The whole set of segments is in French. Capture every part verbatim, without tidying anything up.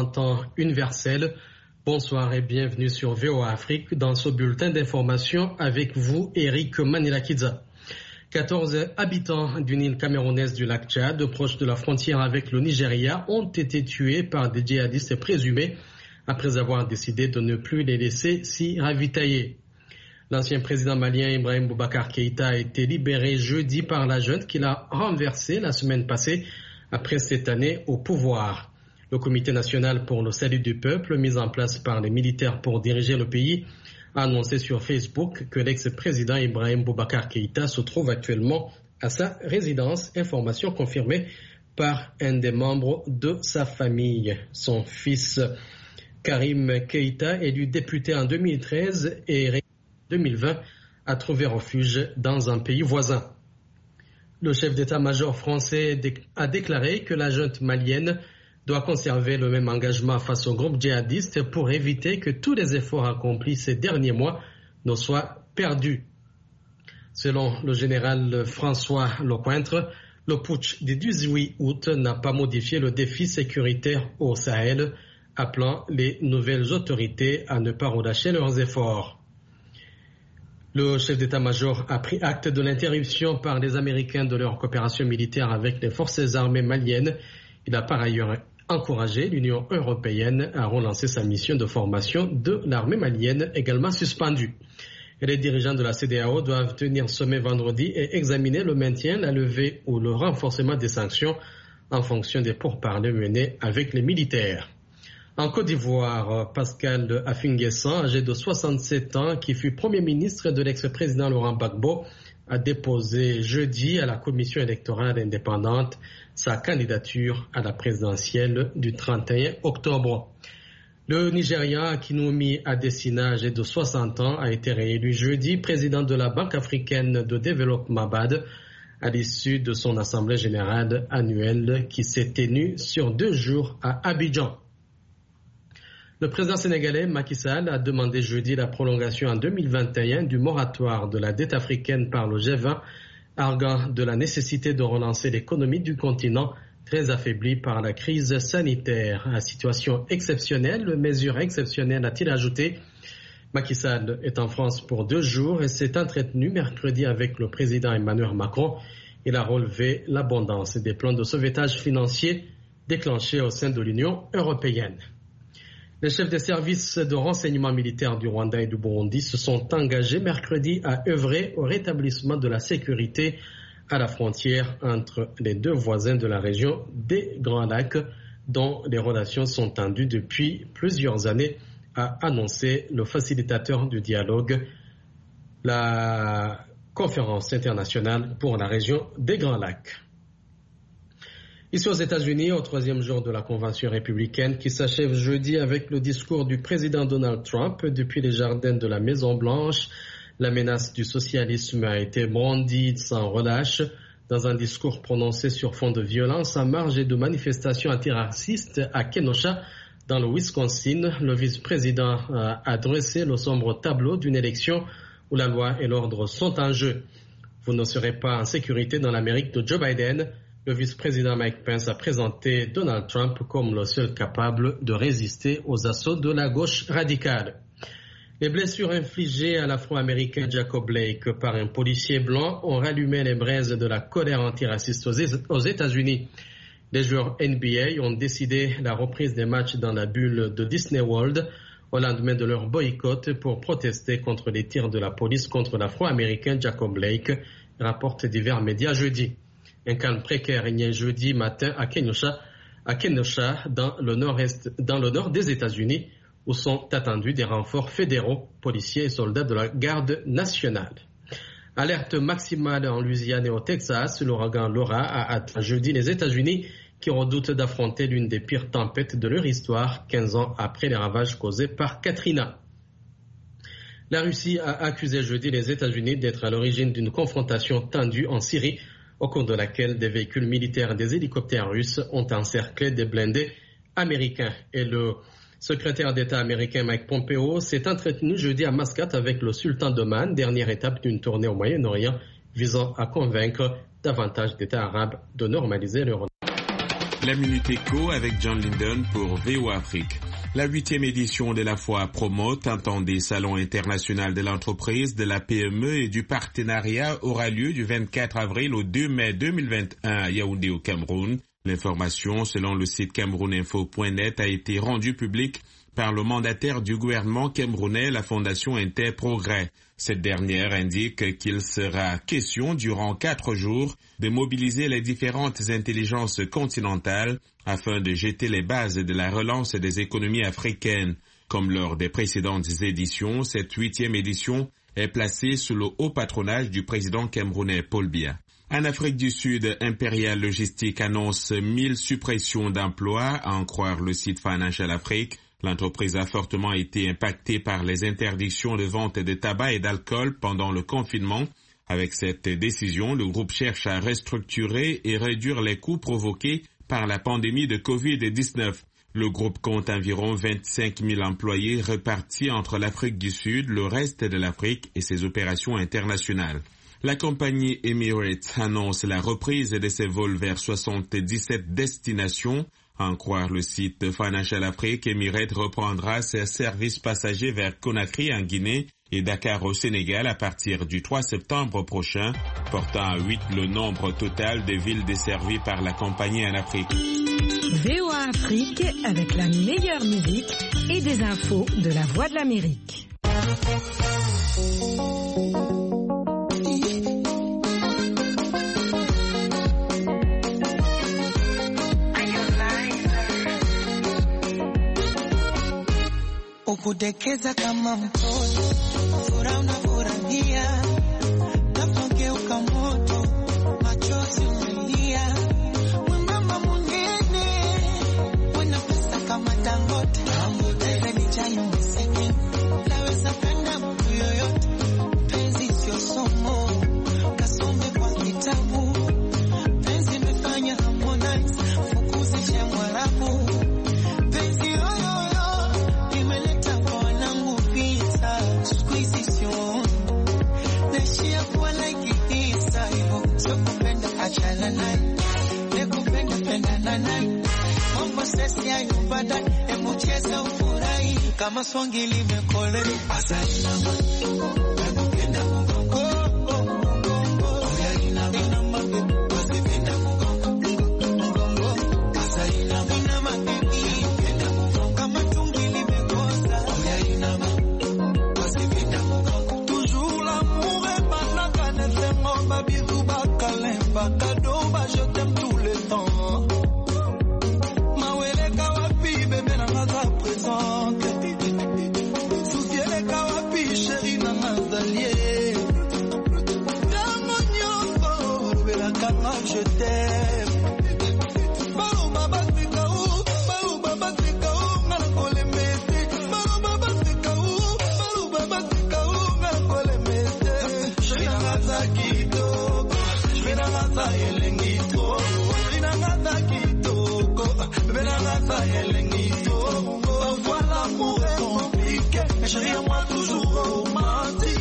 en temps universel. Bonsoir et bienvenue sur V O A Afrique dans ce bulletin d'information avec vous, Eric Manilakidza. quatorze habitants d'une île camerounaise du lac Tchad, proche de la frontière avec le Nigeria, ont été tués par des djihadistes présumés après avoir décidé de ne plus les laisser s'y ravitailler. L'ancien président malien Ibrahim Boubacar Keïta a été libéré jeudi par la junte qu'il a renversée la semaine passée après cette année au pouvoir. Le Comité national pour le salut du peuple, mis en place par les militaires pour diriger le pays, a annoncé sur Facebook que l'ex-président Ibrahim Boubacar Keïta se trouve actuellement à sa résidence, information confirmée par un des membres de sa famille. Son fils Karim Keïta, élu député en deux mille treize et réélu en deux mille vingt, a trouvé refuge dans un pays voisin. Le chef d'état-major français a déclaré que la junte malienne doit conserver le même engagement face au groupe djihadiste pour éviter que tous les efforts accomplis ces derniers mois ne soient perdus. Selon le général François Lecointre, le putsch du dix-huit août n'a pas modifié le défi sécuritaire au Sahel, appelant les nouvelles autorités à ne pas relâcher leurs efforts. Le chef d'état-major a pris acte de l'interruption par les Américains de leur coopération militaire avec les forces armées maliennes. Il a par ailleurs encouragé l'Union européenne à relancer sa mission de formation de l'armée malienne, également suspendue. Et les dirigeants de la C E D E A O doivent tenir sommet vendredi et examiner le maintien, la levée ou le renforcement des sanctions en fonction des pourparlers menés avec les militaires. En Côte d'Ivoire, Pascal Affi-N'Guessan, âgé de soixante-sept ans, qui fut Premier ministre de l'ex-président Laurent Gbagbo, a déposé jeudi à la commission électorale indépendante sa candidature à la présidentielle du trente et un octobre. Le Nigérian Akinwumi Adesina, âgé de soixante ans, a été réélu jeudi président de la Banque africaine de développement B A D à l'issue de son assemblée générale annuelle qui s'est tenue sur deux jours à Abidjan. Le président sénégalais Macky Sall a demandé jeudi la prolongation en deux mille vingt et un du moratoire de la dette africaine par le G vingt, arguant de la nécessité de relancer l'économie du continent très affaiblie par la crise sanitaire. À situation exceptionnelle, mesure exceptionnelle, a-t-il ajouté. Macky Sall est en France pour deux jours et s'est entretenu mercredi avec le président Emmanuel Macron. Il a relevé l'abondance des plans de sauvetage financier déclenchés au sein de l'Union européenne. Les chefs des services de renseignement militaire du Rwanda et du Burundi se sont engagés mercredi à œuvrer au rétablissement de la sécurité à la frontière entre les deux voisins de la région des Grands Lacs, dont les relations sont tendues depuis plusieurs années, a annoncé le facilitateur du dialogue, la conférence internationale pour la région des Grands Lacs. Ici aux États-Unis, au troisième jour de la convention républicaine qui s'achève jeudi avec le discours du président Donald Trump depuis les jardins de la Maison-Blanche, la menace du socialisme a été brandie sans relâche dans un discours prononcé sur fond de violence en marge de manifestations antiracistes à Kenosha, dans le Wisconsin. Le vice-président a dressé le sombre tableau d'une élection où la loi et l'ordre sont en jeu. Vous ne serez pas en sécurité dans l'Amérique de Joe Biden. Le vice-président Mike Pence a présenté Donald Trump comme le seul capable de résister aux assauts de la gauche radicale. Les blessures infligées à l'Afro-Américain Jacob Blake par un policier blanc ont rallumé les braises de la colère antiraciste aux États-Unis. Les joueurs N B A ont décidé la reprise des matchs dans la bulle de Disney World au lendemain de leur boycott pour protester contre les tirs de la police contre l'Afro-Américain Jacob Blake, rapportent divers médias jeudi. Un calme précaire régnait jeudi matin à Kenosha, à Kenosha dans le nord-est, dans le nord des États-Unis, où sont attendus des renforts fédéraux, policiers et soldats de la garde nationale. Alerte maximale en Louisiane et au Texas, l'ouragan Laura a atteint jeudi les États-Unis qui redoutent d'affronter l'une des pires tempêtes de leur histoire, quinze ans après les ravages causés par Katrina. La Russie a accusé jeudi les États-Unis d'être à l'origine d'une confrontation tendue en Syrie, au cours de laquelle des véhicules militaires et des hélicoptères russes ont encerclé des blindés américains. Et le secrétaire d'État américain Mike Pompeo s'est entretenu jeudi à Mascate avec le sultan d'Oman, dernière étape d'une tournée au Moyen-Orient visant à convaincre davantage d'États arabes de normaliser leur. La Minute Éco avec John Linden pour V O A Afrique. La huitième édition de la Foire Promote, un temps des salons internationaux de l'entreprise, de la P M E et du partenariat aura lieu du vingt-quatre avril au deux mai deux mille vingt et un à Yaoundé au Cameroun. L'information, selon le site camerouninfo point net, a été rendue publique par le mandataire du gouvernement camerounais, la Fondation Interprogrès. Cette dernière indique qu'il sera question durant quatre jours de mobiliser les différentes intelligences continentales afin de jeter les bases de la relance des économies africaines. Comme lors des précédentes éditions, cette huitième édition est placée sous le haut patronage du président camerounais Paul Biya. En Afrique du Sud, Imperial Logistique annonce mille suppressions d'emplois, à en croire le site Financial Afrique. L'entreprise a fortement été impactée par les interdictions de vente de tabac et d'alcool pendant le confinement. Avec cette décision, le groupe cherche à restructurer et réduire les coûts provoqués par la pandémie de covid dix-neuf. Le groupe compte environ vingt-cinq mille employés répartis entre l'Afrique du Sud, le reste de l'Afrique et ses opérations internationales. La compagnie Emirates annonce la reprise de ses vols vers soixante-dix-sept destinations. À en croire le site Financial Afrique, Emirates reprendra ses services passagers vers Conakry en Guinée et Dakar au Sénégal à partir du trois septembre prochain, portant à huit le nombre total de villes desservies par la compagnie en Afrique. V O A Afrique avec la meilleure musique et des infos de la Voix de l'Amérique. Ukudekeza kama mtoto, furaha unafurahia, napogeuka moto, machozi umelia, mama mwingine, wana pesa kama Dangote, wewe ni chai umesema, naweza penda mtu yoyote, penzi sio somo, kasome kwa kitabu, penzi imefanya Harmonize, fukuzishe Mwarabu, penzi yoyo achana naye, nekupenda penda na naye, mambo sesi ya yubada, emu cheza ufurahi, kama songi limekole, asali nama, nekupenda mgongo, oh, oh, mgongo, oya inama, inama, wasipenda mgongo, mgongo, asali nama, inama, nekupenda mgongo, kama tungi limekosa, oya inama, wasipenda mgongo, toujours l'amour est banaka, nefemo babizu bakalemba, cadeau, bah je t'aime tout le temps. Mawele kawapi, bébé na maza présente. Souciele kawapi, chérie na mazalier. Damonyo, bébé la kama, je t'aime. Balou baba sikaou, balou baba sikaou, ngala kole mete. Balou baba sikaou, balou baba sikaou, ngala kole mete. Chérie na maza kido. Benangata elengito, benangata kitoko, benangata elengito. Parfois l'amour est compliqué, mais chérie à moi toujours romantique.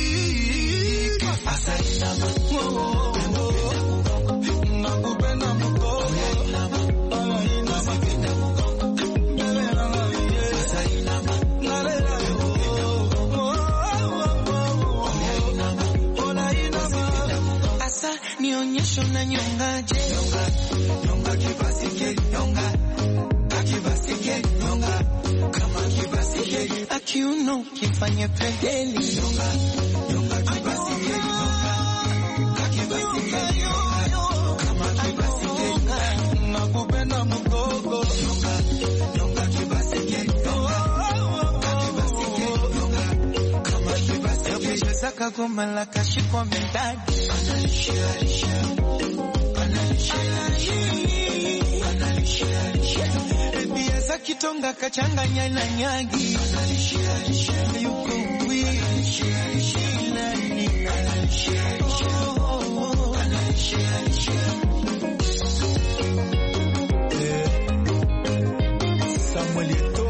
Asaïnama, oh oh oh, nakupenda mko, asaïnama, nakupenda mko, belenanga ye, asaïnama, nalela yo, oh oh oh, olainama. Asa nionyesho na nyongaje, nyonga, nyonga kibasike, nyonga, akibasike, nyonga, kama kibasike, akiuno kifanye pedeli, nyonga, nyonga kibasike, nyonga, akibasike, nyonga, kama kibasike, nakupenda mgogo, nyonga, nyonga kibasike, nyonga, akibasike, nyonga, kama kibasike, cheza kagoma la kashikwa mendani. Ebiasa kitonga kachanganya na nyagi, yuko wili Samuel Eto'o